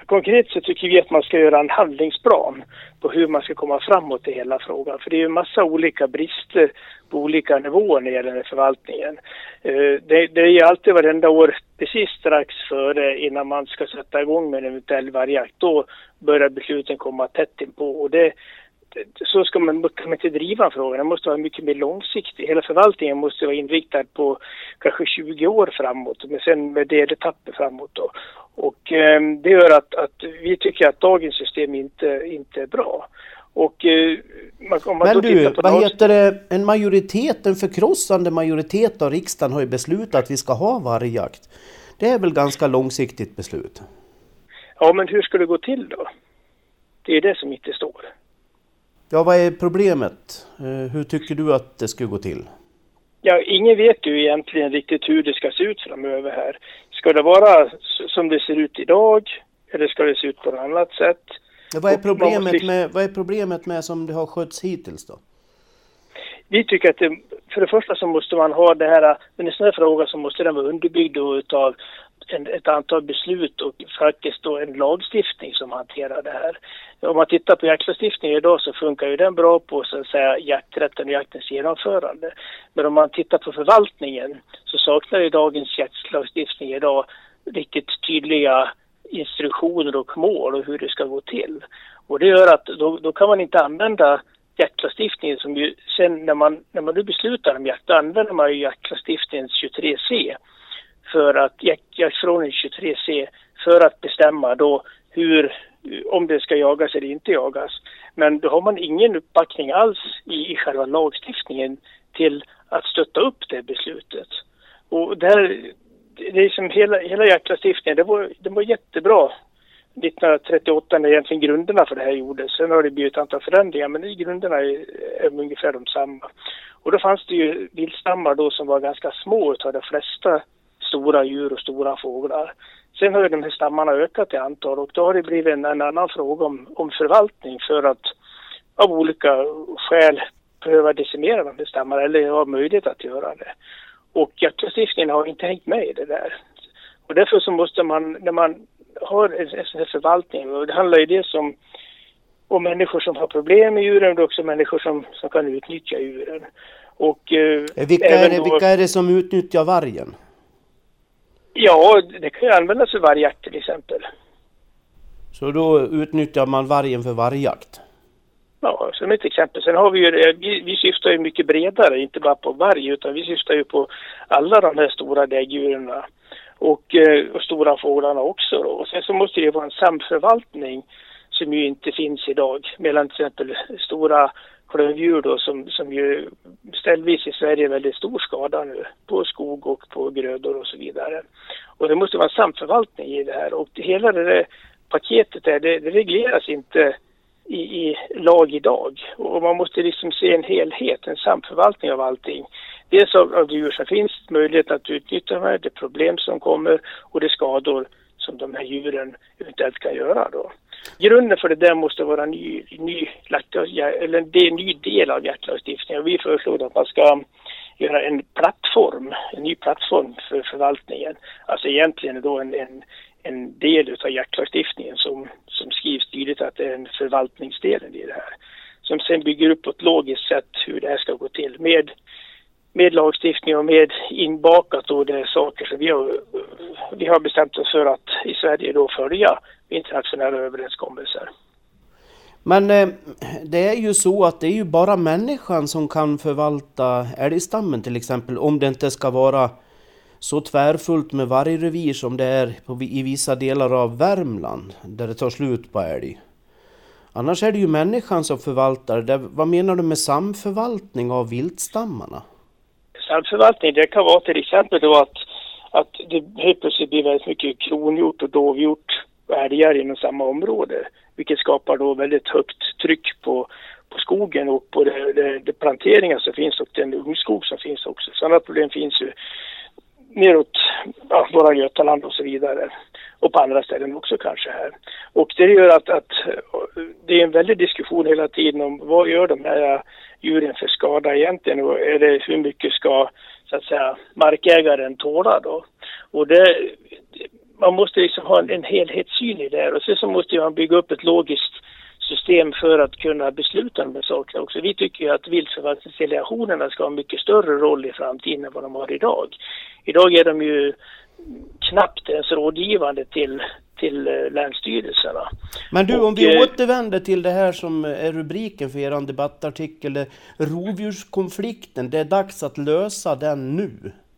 konkret så tycker vi att man ska göra en handlingsplan på hur man ska komma framåt i hela frågan. För det är ju en massa olika brister på olika nivåer när det gäller förvaltningen. Det är ju alltid varenda år precis strax före innan man ska sätta igång med en eventuell vargjakt. Då börjar besluten komma tätt in på, och så kan man inte driva frågan. Det måste vara mycket mer långsiktigt. Hela förvaltningen måste vara inriktad på kanske 20 år framåt, men sen med deletapper framåt då. Och det gör att vi tycker att dagens system inte är bra. Och om man men du, vad heter det? En förkrossande majoritet av riksdagen har ju beslutat att vi ska ha vargjakt. Det är väl ganska långsiktigt beslut? Ja, men hur ska det gå till då? Det är det som inte står. Ja, vad är problemet? Hur tycker du att det ska gå till? Ja, ingen vet ju egentligen riktigt hur det ska se ut framöver här. Ska det vara som det ser ut idag? Eller ska det se ut på ett annat sätt? Ja, vad är problemet med som det har skötts hittills då? Vi tycker att för det första så måste man ha det här, men en sån här fråga så måste den vara underbyggd utav ett antal beslut och faktiskt då en lagstiftning som hanterar det här. Om man tittar på jaktlagstiftningen idag så funkar ju den bra på så att säga jakträtten och jaktens genomförande. Men om man tittar på förvaltningen så saknar ju dagens jaktlagstiftning idag riktigt tydliga instruktioner och mål och hur det ska gå till. Och det gör att då kan man inte använda jaktlagstiftningen som ju sen när man nu beslutar om jakt, då använder man ju jaktlagstiftningens 23C för att jaktförordningen 23C för att bestämma då om det ska jagas eller inte jagas. Men då har man ingen uppbackning alls i själva lagstiftningen till att stötta upp det beslutet. Och det är som hela jaktlagstiftningen, det var jättebra 1938 när egentligen grunderna för det här gjordes. Sen har det blivit ett antal förändringar, men i grunderna är ungefär de samma. Och då fanns det ju viltstammar då som var ganska små av de flesta stora djur och stora fåglar. Sen har ju de här stammarna ökat i antal och då har det blivit en annan fråga om förvaltning för att av olika skäl pröva decimera de här stammarna eller ha möjlighet att göra det. Och jaktlagstiftningen har inte hängt med i det där. Och därför så måste man, när man har en sån här förvaltning, och det handlar ju dels om människor som har problem med djuren och också människor som kan utnyttja djuren. Och, vilka är det som utnyttjar vargen? Ja, det kan ju användas för vargjakt till exempel. Så då utnyttjar man vargen för vargjakt? Ja, som ett exempel. Sen har vi ju vi syftar ju mycket bredare, inte bara på varg utan vi syftar ju på alla de här stora däggdjuren och stora fåglarna också då. Och sen så måste det vara en samförvaltning som ju inte finns idag mellan till exempel stora klövdjur då som ju ställvis i Sverige är väldigt stor skada nu på skog och på grödor och så vidare. Och det måste vara en samförvaltning i det här och hela det där paketet där, det regleras inte i lag idag. Och man måste liksom se en helhet, en samförvaltning av allting. Dels av de djur som finns, möjlighet att utnyttja det problem som kommer och de skador som de här djuren eventuellt kan göra då. Grunden för det där måste vara en ny del av jaktlagstiftningen. Vi föreslår att man ska göra en ny plattform för förvaltningen. Alltså egentligen då en del av jaktlagstiftningen som skrivs tydligt att det är en förvaltningsdelen i det här. Som sen bygger upp på ett logiskt sätt hur det här ska gå till med lagstiftning och med inbakat då det är saker som vi har bestämt oss för att i Sverige då följa internationella överenskommelser. Men det är ju så att det är ju bara människan som kan förvalta älgstammen till exempel, om det inte ska vara så tvärfullt med vargrevir som det är i vissa delar av Värmland där det tar slut på älg. Annars är det ju människan som förvaltar. Vad menar du med samförvaltning av viltstammarna? Samförvaltning, det kan vara till exempel då att det helt plötsligt blir väldigt mycket kronhjort och dovhjort och älgar inom samma område. Vilket skapar då väldigt högt tryck på skogen och på de planteringar som finns och den ungskog som finns också. Sådana problem finns ju neråt norra Götaland och så vidare. Och på andra ställen också kanske här. Och det gör att det är en väldig diskussion hela tiden om vad gör de här djuren för skada egentligen och är det hur mycket ska så att säga markägaren tåla då. Och man måste liksom ha en helhetssyn i det här. Och så måste man bygga upp ett logiskt system för att kunna besluta om de sakerna också. Vi tycker ju att viltförvaltningsdelegationerna ska ha en mycket större roll i framtiden än vad de har idag. Idag är de ju knappt ens rådgivande till länsstyrelserna. Men du, om vi återvänder till det här som är rubriken för er debattartikel, rovdjurskonflikten, det är dags att lösa den nu.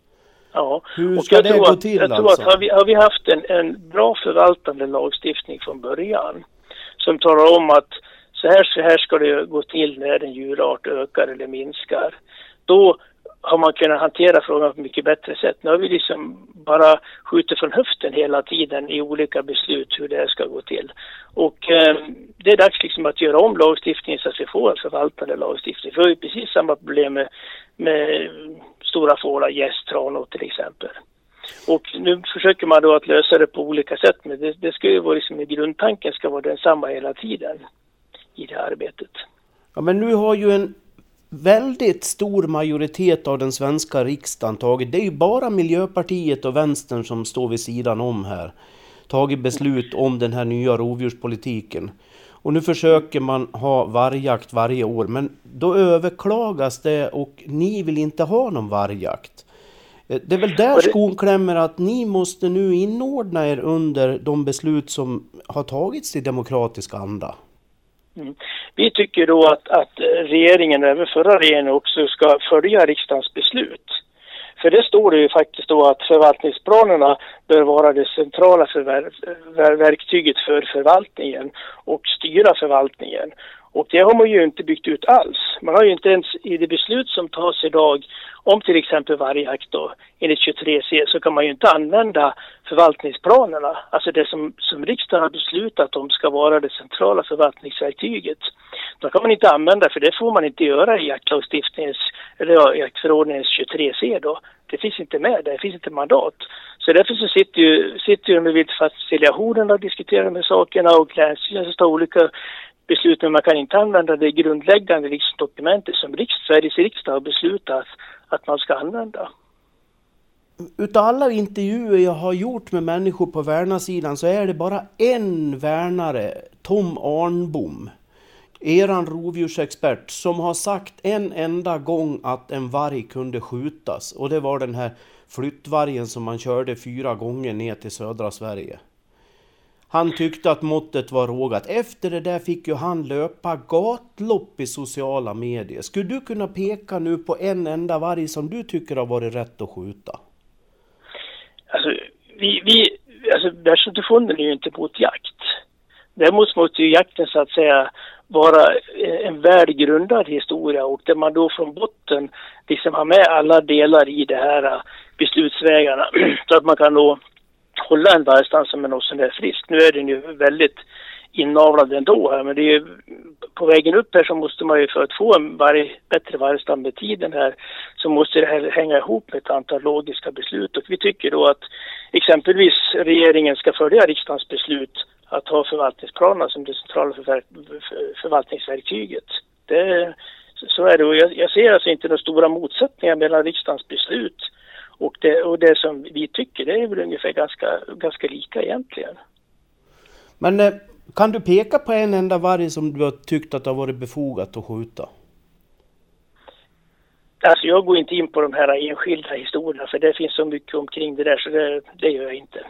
Ja, hur ska det gå till? Jag tror att har vi haft en bra förvaltande lagstiftning från början som talar om att så här ska det gå till när en djurart ökar eller minskar, då har man kunnat hantera frågan på ett mycket bättre sätt. Nu har vi liksom bara skjutit från höften hela tiden i olika beslut hur det ska gå till. Och det är dags liksom att göra om lagstiftningen så att vi får en förvaltande lagstiftning. För vi har ju precis samma problem med stora fåglar, gäss, tranor till exempel. Och nu försöker man då att lösa det på olika sätt, men det ska ju vara liksom, grundtanken ska vara densamma hela tiden i det arbetet. Ja, men nu har ju en väldigt stor majoritet av den svenska riksdagen tagit, det är ju bara Miljöpartiet och Vänstern som står vid sidan om här, tagit beslut om den här nya rovdjurspolitiken. Och nu försöker man ha vargjakt varje år, men då överklagas det och ni vill inte ha någon vargjakt. Det är väl där skon klämmer, att ni måste nu inordna er under de beslut som har tagits i demokratisk anda. Mm. Vi tycker då att regeringen, även förra regeringen också, ska följa riksdagens beslut. För det står det ju faktiskt då att förvaltningsplanerna bör vara det centrala verktyget för förvaltningen och styra förvaltningen. Och det har man ju inte byggt ut alls. Man har ju inte ens i det beslut som tas idag om till exempel vargjakt då, enligt 23C, så kan man ju inte använda förvaltningsplanerna. Alltså det som riksdagen har beslutat om ska vara det centrala förvaltningsverktyget. Då kan man inte använda, för det får man inte göra i jaktlagstiftningens eller jaktförordningens 23C då. Det finns inte med, det finns inte mandat. Så därför så sitter ju med viltförvaltningsdelegationerna och diskuterar de här sakerna, och länsstyrelsen tar olika beslut, men man kan inte använda det grundläggande dokumentet som Sveriges riksdag har beslutat att man ska använda. Utav alla intervjuer jag har gjort med människor på värnarsidan så är det bara en värnare, Tom Arnbom, eran rovdjursexpert, som har sagt en enda gång att en varg kunde skjutas. Och det var den här flyttvargen som man körde 4 gånger ner till södra Sverige. Han tyckte att måttet var rågat. Efter det där fick ju han löpa gatlopp i sociala medier. Skulle du kunna peka nu på en enda varg som du tycker har varit rätt att skjuta? Alltså Världsinstitutionen är ju inte mot jakt. Däremot måste ju jakten så att säga vara en välgrundad historia, och där man då från botten liksom har med alla delar i det här beslutsvägarna så att man kan då hålla en vargstam som är något som är frisk. Nu är den ju väldigt inavlad ändå här, men det är ju på vägen upp här så måste man ju, för att få en bättre vargstam med tiden här, så måste det här hänga ihop med ett antal logiska beslut. Och vi tycker då att exempelvis regeringen ska följa riksdagens beslut att ha förvaltningsplanerna som det centrala förvaltningsverktyget. Så är det, och jag ser alltså inte några stora motsättningar mellan riksdagens beslut och det som vi tycker. Det är väl ungefär ganska lika egentligen. Men kan du peka på en enda varg som du har tyckt att det har varit befogat att skjuta? Alltså jag går inte in på de här enskilda historierna, för det finns så mycket omkring det där, så det gör jag inte.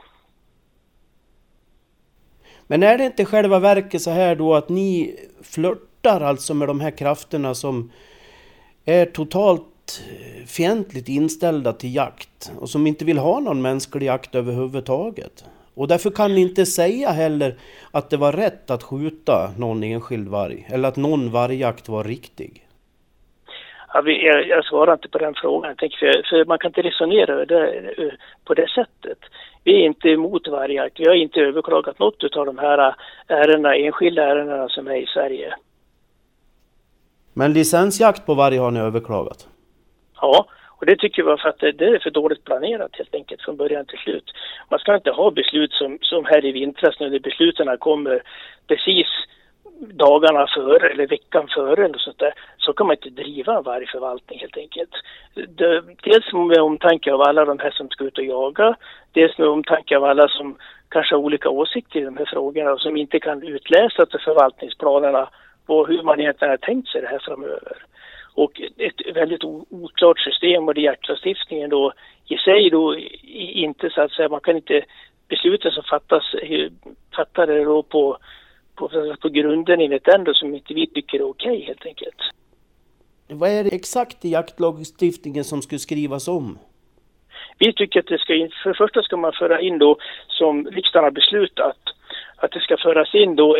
Men är det inte själva verket så här då att ni flörtar alltså med de här krafterna som är totalt fientligt inställda till jakt och som inte vill ha någon mänsklig jakt överhuvudtaget? Och därför kan ni inte säga heller att det var rätt att skjuta någon enskild varg eller att någon vargjakt var riktig. Ja, jag svarar inte på den frågan. Jag tänker, för man kan inte resonera på det sättet. Vi är inte emot vargjakt. Vi har inte överklagat något av de här enskilda ärendena som är i Sverige. Men licensjakt på varg har ni överklagat? Ja, och det tycker vi för att det är för dåligt planerat helt enkelt från början till slut. Man ska inte ha beslut som här i vintras när besluten kommer precis dagarna före eller veckan före eller sånt där, så kan man inte driva en vargförvaltning helt enkelt. Dels med omtanke av alla de här som ska ut och jaga, dels med omtanke av alla som kanske har olika åsikter i de här frågorna och som inte kan utläsa till förvaltningsplanerna på hur man egentligen har tänkt sig det här framöver. Och ett väldigt oklart system, och det jaktlagstiftningen då i sig då inte, så att säga, man kan inte besluta som fattar det då på grunden enligt den då som inte vi tycker är okej helt enkelt. Vad är det exakt i jaktlagstiftningen som skulle skrivas om? Vi tycker att för det första ska man föra in då, som riksdagen har beslutat, att det ska föras in då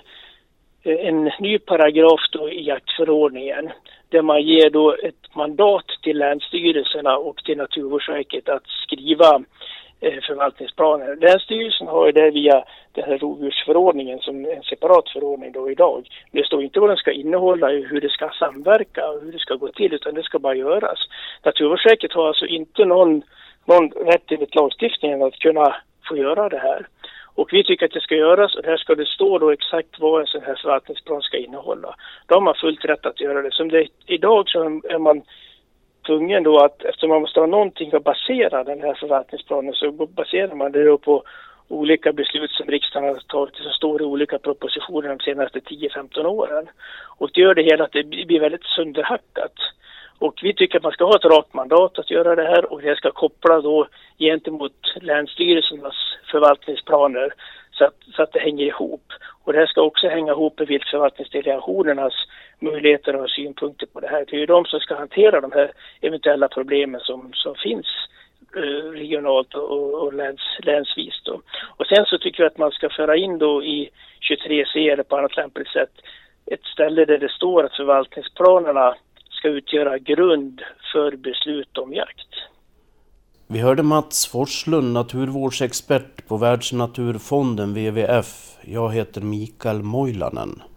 en ny paragraf då i jaktförordningen där man ger då ett mandat till länsstyrelserna och till Naturvårdsverket att skriva förvaltningsplaner. Länsstyrelsen har ju det via den här rovdjursförordningen som en separat förordning då idag. Det står inte vad den ska innehålla, hur det ska samverka och hur det ska gå till, utan det ska bara göras. Naturvårdsverket har alltså inte någon rätt enligt lagstiftningen att kunna få göra det här. Och vi tycker att det ska göras, och här ska det stå då exakt vad en sån här förvaltningsplan ska innehålla. Då har man fullt rätt att göra det. Som det idag så är man tvungen då att, eftersom man måste ha någonting att basera den här förvaltningsplanen, så baserar man det då på olika beslut som riksdagen har tagit som står i olika propositioner de senaste 10-15 åren. Och det gör det hela att det blir väldigt sönderhackat. Och vi tycker att man ska ha ett rakt mandat att göra det här, och det ska koppla då gentemot länsstyrelsernas förvaltningsplaner så att det hänger ihop. Och det här ska också hänga ihop med viltförvaltningsdelegationernas möjligheter och synpunkter på det här. Det är ju de som ska hantera de här eventuella problemen som finns regionalt och länsvis då. Och sen så tycker vi att man ska föra in då i 23C eller på annat lämpligt sätt ett ställe där det står att förvaltningsplanerna ska utgöra grund för beslut om jakt. Vi hörde Mats Forslund, naturvårdsexpert på Världsnaturfonden WWF. Jag heter Mikael Moilanen.